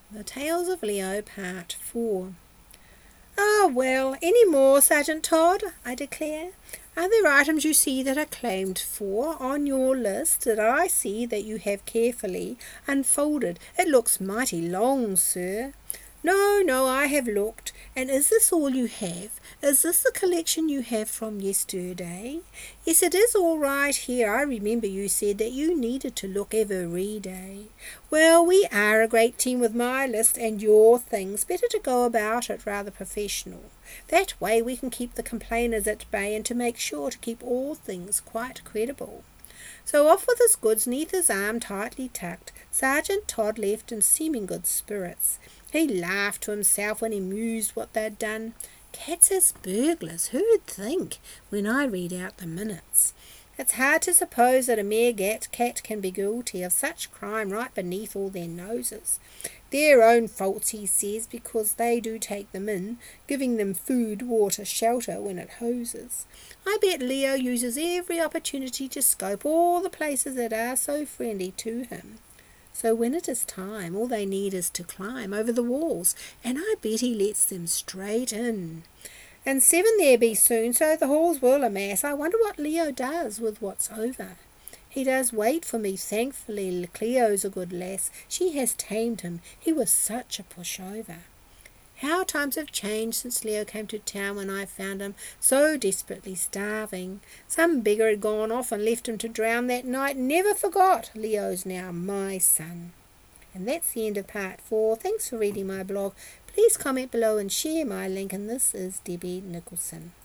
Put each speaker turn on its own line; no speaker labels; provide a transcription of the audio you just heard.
The Tales of Leo, Part 4. "Ah, well, any more, Sergeant Todd?" I declare. "Are there items you see that are claimed for on your list that I see that you have carefully unfolded? It looks mighty long, sir." No, I have looked. And is this all you have? Is this the collection you have from yesterday?" "Yes, it is all right here. I remember you said that you needed to look every day." "Well, we are a great team with my list and your things. Better to go about it rather professional. That way we can keep the complainers at bay and to make sure to keep all things quite credible." So off with his goods neath his arm tightly tucked, Sergeant Todd left in seeming good spirits. He laughed to himself when he mused what they'd done. Cats as burglars, who'd think, when I read out the minutes? It's hard to suppose that a mere cat can be guilty of such crime right beneath all their noses. Their own faults, he says, because they do take them in, giving them food, water, shelter when it hoses. I bet Leo uses every opportunity to scope all the places that are so friendly to him. So when it is time, all they need is to climb over the walls, and I bet he lets them straight in. And 7 there be soon, so the halls will amass. I wonder what Leo does with what's over. He does wait for me, thankfully. Cleo's a good lass. She has tamed him. He was such a pushover. How times have changed since Leo came to town when I found him so desperately starving. Some beggar had gone off and left him to drown that night. Never forgot. Leo's now my son. And that's the end of part 4. Thanks for reading my blog. Please comment below and share my link. And this is Debbie Nicholson.